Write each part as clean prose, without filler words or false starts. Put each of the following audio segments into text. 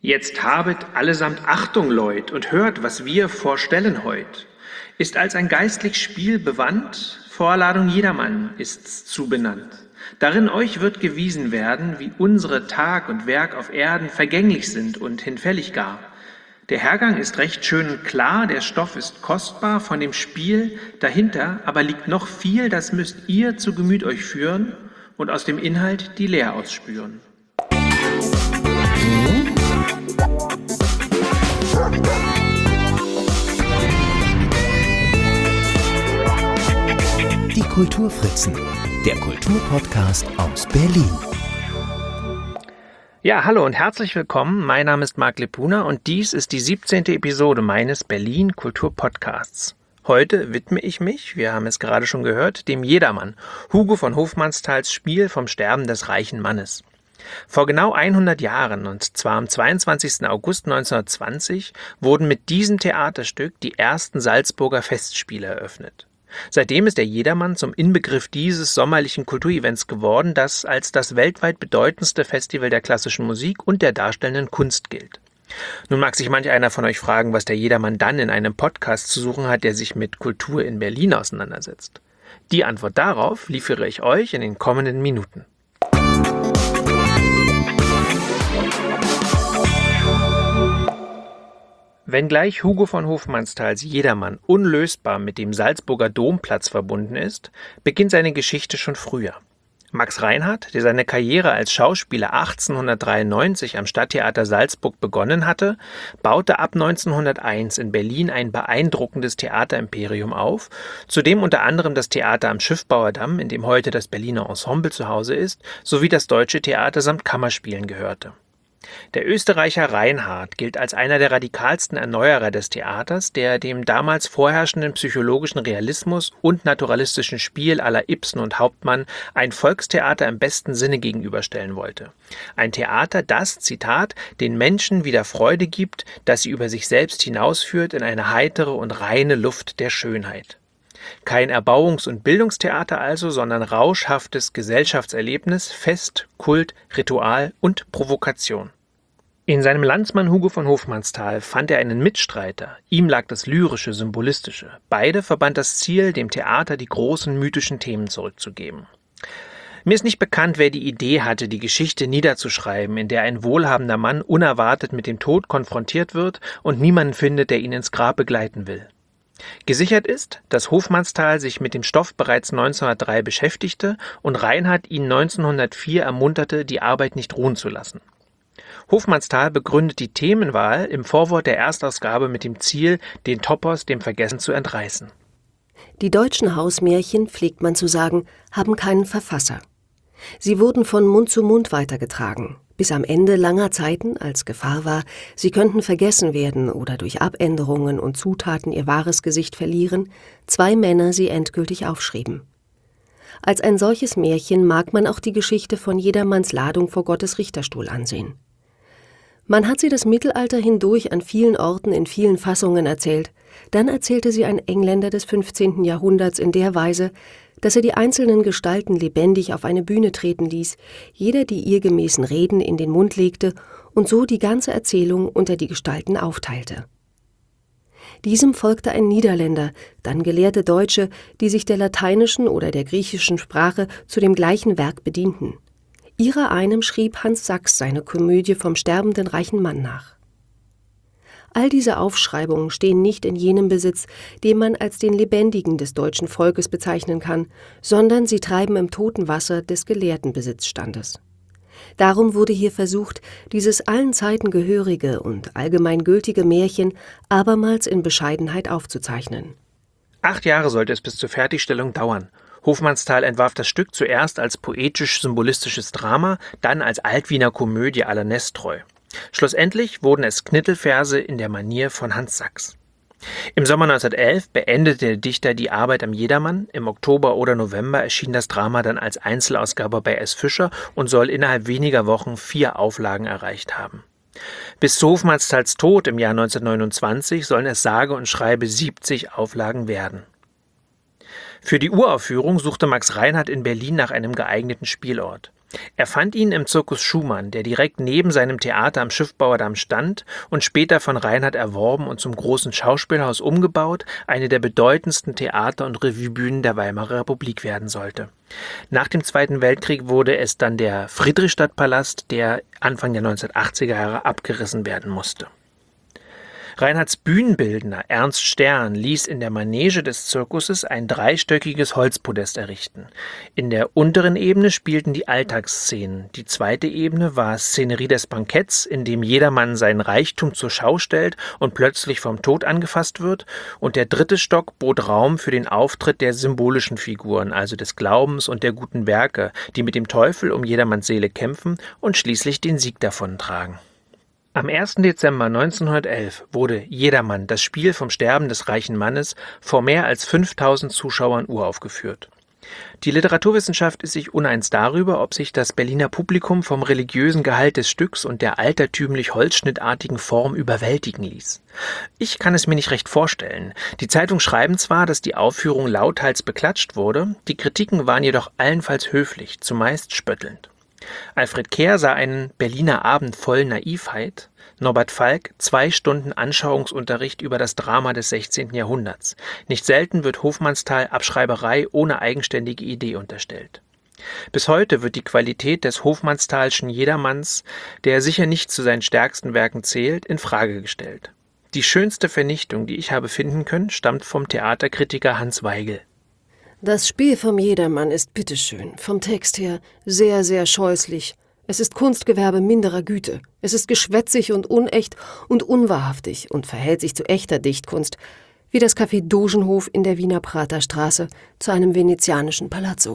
Jetzt habet allesamt Achtung, Leut, und hört, was wir vorstellen heut. Ist als ein geistlich Spiel bewandt, Vorladung jedermann ist's zubenannt. Darin euch wird gewiesen werden, wie unsere Tag und Werk auf Erden vergänglich sind und hinfällig gar. Der Hergang ist recht schön und klar, der Stoff ist kostbar von dem Spiel, dahinter aber liegt noch viel, das müsst ihr zu Gemüt euch führen und aus dem Inhalt die Lehr ausspüren. Die Kulturfritzen, der Kulturpodcast aus Berlin. Ja, hallo und herzlich willkommen. Mein Name ist Marc Lepuna und dies ist die 17. Episode meines Berlin Kulturpodcasts. Heute widme ich mich, wir haben es gerade schon gehört, dem Jedermann, Hugo von Hofmannsthals Spiel vom Sterben des reichen Mannes. Vor genau 100 Jahren, und zwar am 22. August 1920, wurden mit diesem Theaterstück die ersten Salzburger Festspiele eröffnet. Seitdem ist der Jedermann zum Inbegriff dieses sommerlichen Kulturevents geworden, das als das weltweit bedeutendste Festival der klassischen Musik und der darstellenden Kunst gilt. Nun mag sich manch einer von euch fragen, was der Jedermann dann in einem Podcast zu suchen hat, der sich mit Kultur in Berlin auseinandersetzt. Die Antwort darauf liefere ich euch in den kommenden Minuten. Wenngleich Hugo von Hofmannsthals Jedermann unlösbar mit dem Salzburger Domplatz verbunden ist, beginnt seine Geschichte schon früher. Max Reinhardt, der seine Karriere als Schauspieler 1893 am Stadttheater Salzburg begonnen hatte, baute ab 1901 in Berlin ein beeindruckendes Theaterimperium auf, zu dem unter anderem das Theater am Schiffbauerdamm, in dem heute das Berliner Ensemble zu Hause ist, sowie das Deutsche Theater samt Kammerspielen gehörte. Der Österreicher Reinhardt gilt als einer der radikalsten Erneuerer des Theaters, der dem damals vorherrschenden psychologischen Realismus und naturalistischen Spiel à la Ibsen und Hauptmann ein Volkstheater im besten Sinne gegenüberstellen wollte. Ein Theater, das, Zitat, den Menschen wieder Freude gibt, das sie über sich selbst hinausführt in eine heitere und reine Luft der Schönheit. Kein Erbauungs- und Bildungstheater also, sondern rauschhaftes Gesellschaftserlebnis, Fest, Kult, Ritual und Provokation. In seinem Landsmann Hugo von Hofmannsthal fand er einen Mitstreiter. Ihm lag das Lyrische, Symbolistische. Beide verband das Ziel, dem Theater die großen mythischen Themen zurückzugeben. Mir ist nicht bekannt, wer die Idee hatte, die Geschichte niederzuschreiben, in der ein wohlhabender Mann unerwartet mit dem Tod konfrontiert wird und niemanden findet, der ihn ins Grab begleiten will. Gesichert ist, dass Hofmannsthal sich mit dem Stoff bereits 1903 beschäftigte und Reinhardt ihn 1904 ermunterte, die Arbeit nicht ruhen zu lassen. Hofmannsthal begründet die Themenwahl im Vorwort der Erstausgabe mit dem Ziel, den Topos dem Vergessen zu entreißen. Die deutschen Hausmärchen, pflegt man zu sagen, haben keinen Verfasser. Sie wurden von Mund zu Mund weitergetragen, bis am Ende langer Zeiten, als Gefahr war, sie könnten vergessen werden oder durch Abänderungen und Zutaten ihr wahres Gesicht verlieren, 2 Männer sie endgültig aufschrieben. Als ein solches Märchen mag man auch die Geschichte von Jedermanns Ladung vor Gottes Richterstuhl ansehen. Man hat sie das Mittelalter hindurch an vielen Orten in vielen Fassungen erzählt. Dann erzählte sie ein Engländer des 15. Jahrhunderts in der Weise, dass er die einzelnen Gestalten lebendig auf eine Bühne treten ließ, jeder die ihr gemäßen Reden in den Mund legte und so die ganze Erzählung unter die Gestalten aufteilte. Diesem folgte ein Niederländer, dann gelehrte Deutsche, die sich der lateinischen oder der griechischen Sprache zu dem gleichen Werk bedienten. Ihrer einem schrieb Hans Sachs seine Komödie vom sterbenden reichen Mann nach. All diese Aufschreibungen stehen nicht in jenem Besitz, den man als den Lebendigen des deutschen Volkes bezeichnen kann, sondern sie treiben im toten Wasser des gelehrten Besitzstandes. Darum wurde hier versucht, dieses allen Zeiten gehörige und allgemeingültige Märchen abermals in Bescheidenheit aufzuzeichnen. 8 Jahre sollte es bis zur Fertigstellung dauern. Hofmannsthal entwarf das Stück zuerst als poetisch-symbolistisches Drama, dann als Altwiener Komödie à la Nestroy. Schlussendlich wurden es Knittelverse in der Manier von Hans Sachs. Im Sommer 1911 beendete der Dichter die Arbeit am Jedermann. Im Oktober oder November erschien das Drama dann als Einzelausgabe bei S. Fischer und soll innerhalb weniger Wochen 4 Auflagen erreicht haben. Bis zu Hofmannsthals Tod im Jahr 1929 sollen es sage und schreibe 70 Auflagen werden. Für die Uraufführung suchte Max Reinhardt in Berlin nach einem geeigneten Spielort. Er fand ihn im Circus Schumann, der direkt neben seinem Theater am Schiffbauerdamm stand und später von Reinhardt erworben und zum großen Schauspielhaus umgebaut, eine der bedeutendsten Theater- und Revuebühnen der Weimarer Republik werden sollte. Nach dem Zweiten Weltkrieg wurde es dann der Friedrichstadtpalast, der Anfang der 1980er Jahre abgerissen werden musste. Reinhardts Bühnenbildner Ernst Stern ließ in der Manege des Zirkuses ein dreistöckiges Holzpodest errichten. In der unteren Ebene spielten die Alltagsszenen. Die zweite Ebene war Szenerie des Banketts, in dem jedermann seinen Reichtum zur Schau stellt und plötzlich vom Tod angefasst wird. Und der dritte Stock bot Raum für den Auftritt der symbolischen Figuren, also des Glaubens und der guten Werke, die mit dem Teufel um jedermanns Seele kämpfen und schließlich den Sieg davontragen. Am 1. Dezember 1911 wurde Jedermann, das Spiel vom Sterben des reichen Mannes, vor mehr als 5000 Zuschauern uraufgeführt. Die Literaturwissenschaft ist sich uneins darüber, ob sich das Berliner Publikum vom religiösen Gehalt des Stücks und der altertümlich holzschnittartigen Form überwältigen ließ. Ich kann es mir nicht recht vorstellen. Die Zeitungen schreiben zwar, dass die Aufführung lauthals beklatscht wurde, die Kritiken waren jedoch allenfalls höflich, zumeist spöttelnd. Alfred Kehr sah einen Berliner Abend voll Naivheit, Norbert Falk 2 Stunden Anschauungsunterricht über das Drama des 16. Jahrhunderts. Nicht selten wird Hofmannsthal Abschreiberei ohne eigenständige Idee unterstellt. Bis heute wird die Qualität des Hofmannsthalschen Jedermanns, der sicher nicht zu seinen stärksten Werken zählt, in Frage gestellt. Die schönste Vernichtung, die ich habe finden können, stammt vom Theaterkritiker Hans Weigel. Das Spiel vom Jedermann ist bitteschön, vom Text her sehr, sehr scheußlich. Es ist Kunstgewerbe minderer Güte. Es ist geschwätzig und unecht und unwahrhaftig und verhält sich zu echter Dichtkunst, wie das Café Dogenhof in der Wiener Praterstraße zu einem venezianischen Palazzo.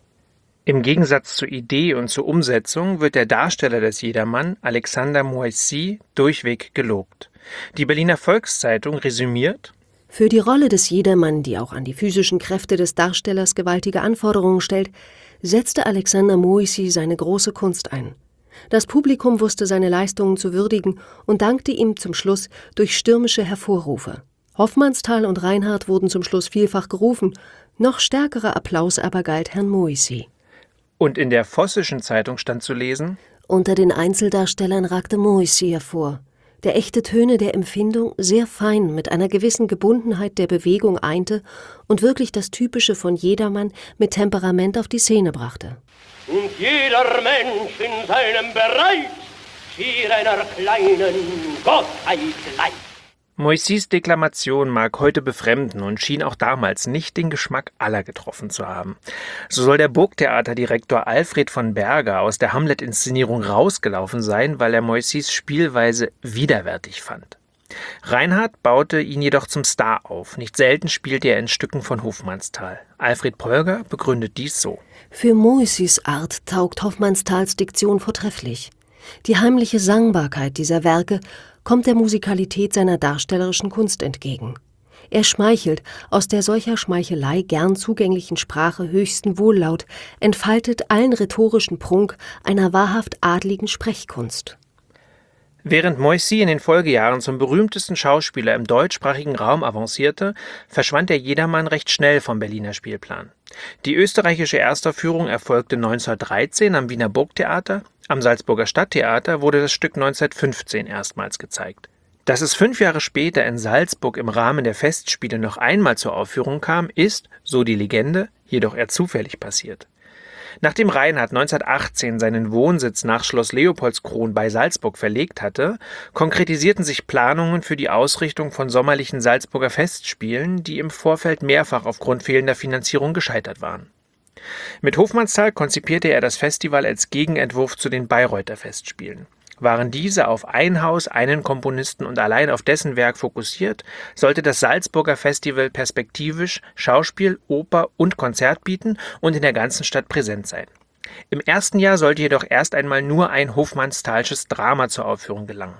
Im Gegensatz zur Idee und zur Umsetzung wird der Darsteller des Jedermann, Alexander Moissy, durchweg gelobt. Die Berliner Volkszeitung resümiert: Für die Rolle des Jedermann, die auch an die physischen Kräfte des Darstellers gewaltige Anforderungen stellt, setzte Alexander Moissy seine große Kunst ein. Das Publikum wusste seine Leistungen zu würdigen und dankte ihm zum Schluss durch stürmische Hervorrufe. Hofmannsthal und Reinhardt wurden zum Schluss vielfach gerufen, noch stärkerer Applaus aber galt Herrn Moissy. Und in der Vossischen Zeitung stand zu lesen: Unter den Einzeldarstellern ragte Moissy hervor, der echte Töne der Empfindung sehr fein mit einer gewissen Gebundenheit der Bewegung einte und wirklich das Typische von Jedermann mit Temperament auf die Szene brachte. Und jeder Mensch in seinem Bereich schier einer kleinen Gottheit gleich. Moissys Deklamation mag heute befremden und schien auch damals nicht den Geschmack aller getroffen zu haben. So soll der Burgtheaterdirektor Alfred von Berger aus der Hamlet-Inszenierung rausgelaufen sein, weil er Moissys Spielweise widerwärtig fand. Reinhardt baute ihn jedoch zum Star auf. Nicht selten spielte er in Stücken von Hofmannsthal. Alfred Polger begründet dies so: Für Moissys Art taugt Hofmannsthals Diktion vortrefflich. Die heimliche Sangbarkeit dieser Werke kommt der Musikalität seiner darstellerischen Kunst entgegen. Er schmeichelt aus der solcher Schmeichelei gern zugänglichen Sprache höchsten Wohllaut, entfaltet allen rhetorischen Prunk einer wahrhaft adligen Sprechkunst. Während Moissy in den Folgejahren zum berühmtesten Schauspieler im deutschsprachigen Raum avancierte, verschwand der Jedermann recht schnell vom Berliner Spielplan. Die österreichische Erstaufführung erfolgte 1913 am Wiener Burgtheater, am Salzburger Stadttheater wurde das Stück 1915 erstmals gezeigt. Dass es 5 Jahre später in Salzburg im Rahmen der Festspiele noch einmal zur Aufführung kam, ist, so die Legende, jedoch eher zufällig passiert. Nachdem Reinhardt 1918 seinen Wohnsitz nach Schloss Leopoldskron bei Salzburg verlegt hatte, konkretisierten sich Planungen für die Ausrichtung von sommerlichen Salzburger Festspielen, die im Vorfeld mehrfach aufgrund fehlender Finanzierung gescheitert waren. Mit Hofmannsthal konzipierte er das Festival als Gegenentwurf zu den Bayreuther Festspielen. Waren diese auf ein Haus, einen Komponisten und allein auf dessen Werk fokussiert, sollte das Salzburger Festival perspektivisch Schauspiel, Oper und Konzert bieten und in der ganzen Stadt präsent sein. Im ersten Jahr sollte jedoch erst einmal nur ein Hofmannsthalsches Drama zur Aufführung gelangen.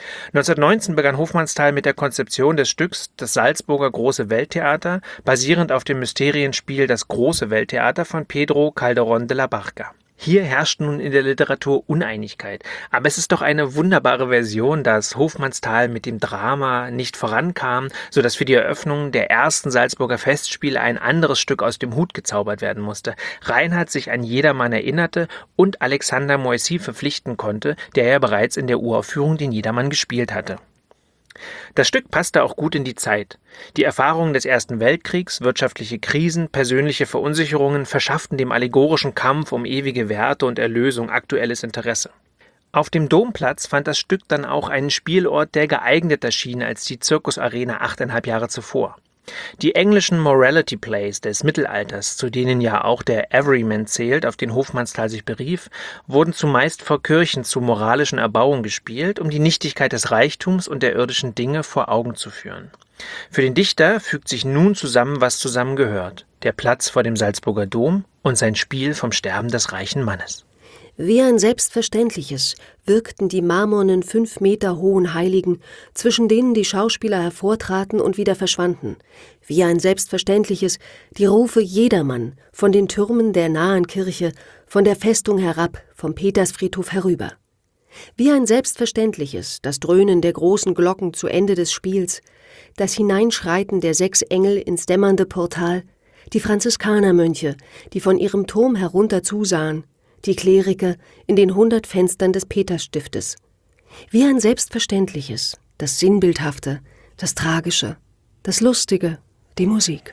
1919 begann Hofmannsthal mit der Konzeption des Stücks Das Salzburger Große Welttheater, basierend auf dem Mysterienspiel Das große Welttheater von Pedro Calderón de la Barca. Hier herrscht nun in der Literatur Uneinigkeit, aber es ist doch eine wunderbare Version, dass Hofmannsthal mit dem Drama nicht vorankam, sodass für die Eröffnung der ersten Salzburger Festspiele ein anderes Stück aus dem Hut gezaubert werden musste, Reinhardt sich an Jedermann erinnerte und Alexander Moissy verpflichten konnte, der ja bereits in der Uraufführung den Jedermann gespielt hatte. Das Stück passte auch gut in die Zeit. Die Erfahrungen des Ersten Weltkriegs, wirtschaftliche Krisen, persönliche Verunsicherungen verschafften dem allegorischen Kampf um ewige Werte und Erlösung aktuelles Interesse. Auf dem Domplatz fand das Stück dann auch einen Spielort, der geeigneter schien als die Zirkusarena 8,5 Jahre zuvor. Die englischen Morality Plays des Mittelalters, zu denen ja auch der Everyman zählt, auf den Hofmannsthal sich berief, wurden zumeist vor Kirchen zu moralischen Erbauung gespielt, um die Nichtigkeit des Reichtums und der irdischen Dinge vor Augen zu führen. Für den Dichter fügt sich nun zusammen, was zusammengehört: der Platz vor dem Salzburger Dom und sein Spiel vom Sterben des reichen Mannes. Wie ein Selbstverständliches wirkten die marmornen 5 Meter hohen Heiligen, zwischen denen die Schauspieler hervortraten und wieder verschwanden. Wie ein Selbstverständliches die Rufe Jedermann von den Türmen der nahen Kirche, von der Festung herab, vom Petersfriedhof herüber. Wie ein Selbstverständliches das Dröhnen der großen Glocken zu Ende des Spiels, das Hineinschreiten der 6 Engel ins dämmernde Portal, die Franziskanermönche, die von ihrem Turm herunter zusahen, die Kleriker in den 100 Fenstern des Petersstiftes. Wie ein Selbstverständliches, das Sinnbildhafte, das Tragische, das Lustige, die Musik.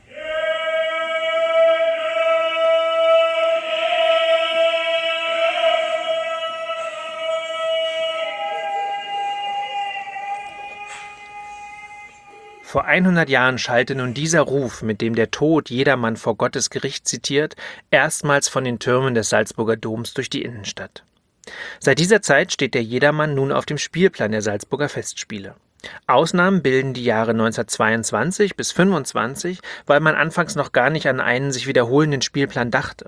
Vor 100 Jahren schallte nun dieser Ruf, mit dem der Tod jedermann vor Gottes Gericht zitiert, erstmals von den Türmen des Salzburger Doms durch die Innenstadt. Seit dieser Zeit steht der Jedermann nun auf dem Spielplan der Salzburger Festspiele. Ausnahmen bilden die Jahre 1922 bis 1925, weil man anfangs noch gar nicht an einen sich wiederholenden Spielplan dachte.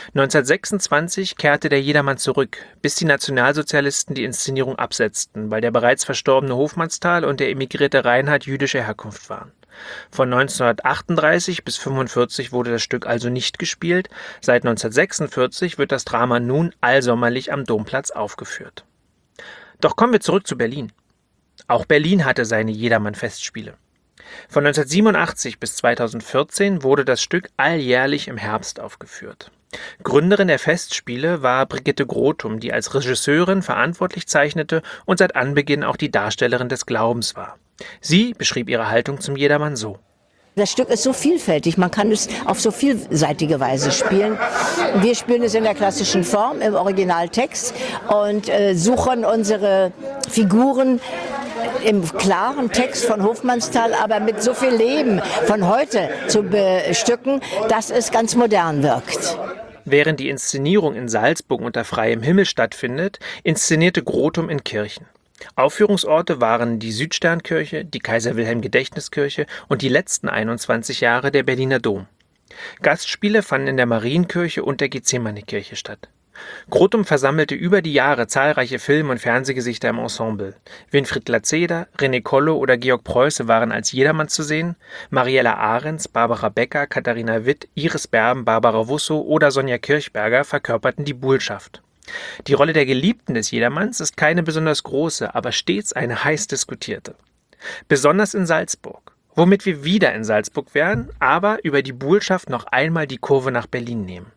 1926 kehrte der Jedermann zurück, bis die Nationalsozialisten die Inszenierung absetzten, weil der bereits verstorbene Hofmannsthal und der emigrierte Reinhardt jüdischer Herkunft waren. Von 1938 bis 1945 wurde das Stück also nicht gespielt, seit 1946 wird das Drama nun allsommerlich am Domplatz aufgeführt. Doch kommen wir zurück zu Berlin. Auch Berlin hatte seine Jedermann-Festspiele. Von 1987 bis 2014 wurde das Stück alljährlich im Herbst aufgeführt. Gründerin der Festspiele war Brigitte Grothum, die als Regisseurin verantwortlich zeichnete und seit Anbeginn auch die Darstellerin des Glaubens war. Sie beschrieb ihre Haltung zum Jedermann so: Das Stück ist so vielfältig, man kann es auf so vielseitige Weise spielen. Wir spielen es in der klassischen Form, im Originaltext und suchen unsere Figuren im klaren Text von Hofmannsthal, aber mit so viel Leben von heute zu bestücken, dass es ganz modern wirkt. Während die Inszenierung in Salzburg unter freiem Himmel stattfindet, inszenierte Grothum in Kirchen. Aufführungsorte waren die Südsternkirche, die Kaiser-Wilhelm-Gedächtniskirche und die letzten 21 Jahre der Berliner Dom. Gastspiele fanden in der Marienkirche und der Gethsemane-Kirche statt. Grothum versammelte über die Jahre zahlreiche Film- und Fernsehgesichter im Ensemble. Winfried Glatzeder, René Kollo oder Georg Preuße waren als Jedermann zu sehen. Mariella Ahrens, Barbara Becker, Katharina Witt, Iris Berben, Barbara Wusso oder Sonja Kirchberger verkörperten die Buhlschaft. Die Rolle der Geliebten des Jedermanns ist keine besonders große, aber stets eine heiß diskutierte. Besonders in Salzburg, womit wir wieder in Salzburg wären, aber über die Buhlschaft noch einmal die Kurve nach Berlin nehmen.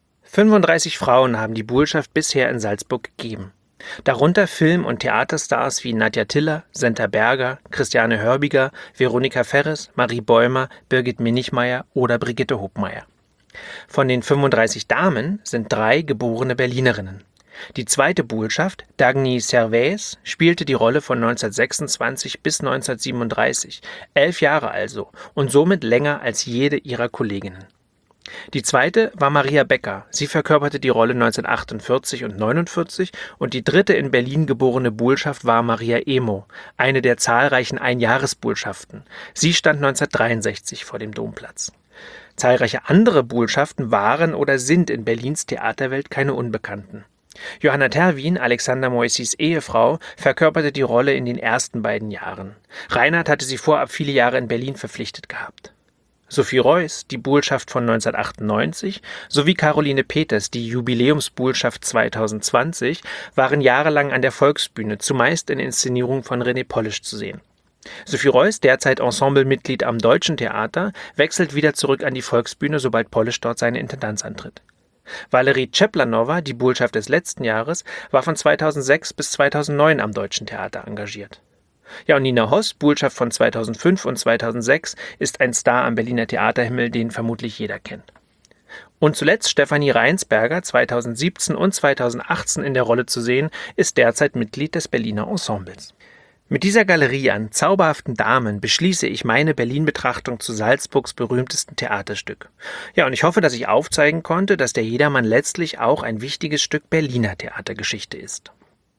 35 Frauen haben die Buhlschaft bisher in Salzburg gegeben. Darunter Film- und Theaterstars wie Nadja Tiller, Senta Berger, Christiane Hörbiger, Veronika Ferres, Marie Bäumer, Birgit Minichmeier oder Brigitte Hobmeier. Von den 35 Damen sind 3 geborene Berlinerinnen. Die zweite Buhlschaft, Dagny Servaes, spielte die Rolle von 1926 bis 1937, 11 Jahre also und somit länger als jede ihrer Kolleginnen. Die zweite war Maria Becker. Sie verkörperte die Rolle 1948 und 1949 und die dritte in Berlin geborene Buhlschaft war Maria Emo, eine der zahlreichen Einjahresbuhlschaften. Sie stand 1963 vor dem Domplatz. Zahlreiche andere Buhlschaften waren oder sind in Berlins Theaterwelt keine Unbekannten. Johanna Terwin, Alexander Moissys Ehefrau, verkörperte die Rolle in den ersten beiden Jahren. Reinhardt hatte sie vorab viele Jahre in Berlin verpflichtet gehabt. Sophie Reuss, die Buhlschaft von 1998, sowie Caroline Peters, die Jubiläumsbuhlschaft 2020, waren jahrelang an der Volksbühne, zumeist in Inszenierungen von René Polish zu sehen. Sophie Reuss, derzeit Ensemblemitglied am Deutschen Theater, wechselt wieder zurück an die Volksbühne, sobald Polish dort seine Intendanz antritt. Valerie Czeplanova, die Buhlschaft des letzten Jahres, war von 2006 bis 2009 am Deutschen Theater engagiert. Ja, und Nina Hoss, Buhlschaft von 2005 und 2006, ist ein Star am Berliner Theaterhimmel, den vermutlich jeder kennt. Und zuletzt Stefanie Reinsberger, 2017 und 2018 in der Rolle zu sehen, ist derzeit Mitglied des Berliner Ensembles. Mit dieser Galerie an zauberhaften Damen beschließe ich meine Berlin-Betrachtung zu Salzburgs berühmtesten Theaterstück. Ja, und ich hoffe, dass ich aufzeigen konnte, dass der Jedermann letztlich auch ein wichtiges Stück Berliner Theatergeschichte ist.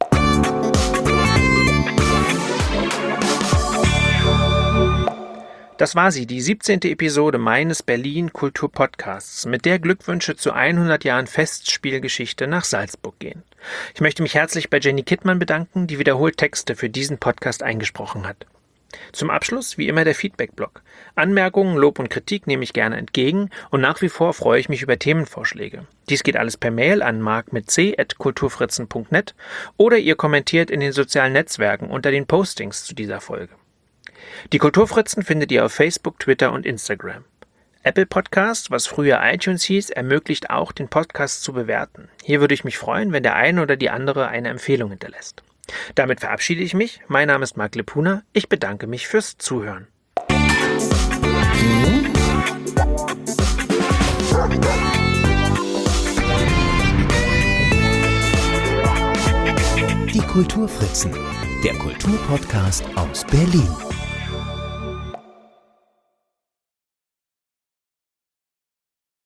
Das war sie, die 17. Episode meines Berlin-Kultur-Podcasts, mit der Glückwünsche zu 100 Jahren Festspielgeschichte nach Salzburg gehen. Ich möchte mich herzlich bei Jenny Kittmann bedanken, die wiederholt Texte für diesen Podcast eingesprochen hat. Zum Abschluss wie immer der Feedback-Blog. Anmerkungen, Lob und Kritik nehme ich gerne entgegen und nach wie vor freue ich mich über Themenvorschläge. Dies geht alles per Mail an mark@kulturfritzen.net oder ihr kommentiert in den sozialen Netzwerken unter den Postings zu dieser Folge. Die Kulturfritzen findet ihr auf Facebook, Twitter und Instagram. Apple Podcast, was früher iTunes hieß, ermöglicht auch, den Podcast zu bewerten. Hier würde ich mich freuen, wenn der eine oder die andere eine Empfehlung hinterlässt. Damit verabschiede ich mich. Mein Name ist Marc Lepuna. Ich bedanke mich fürs Zuhören. Die Kulturfritzen, der Kulturpodcast aus Berlin.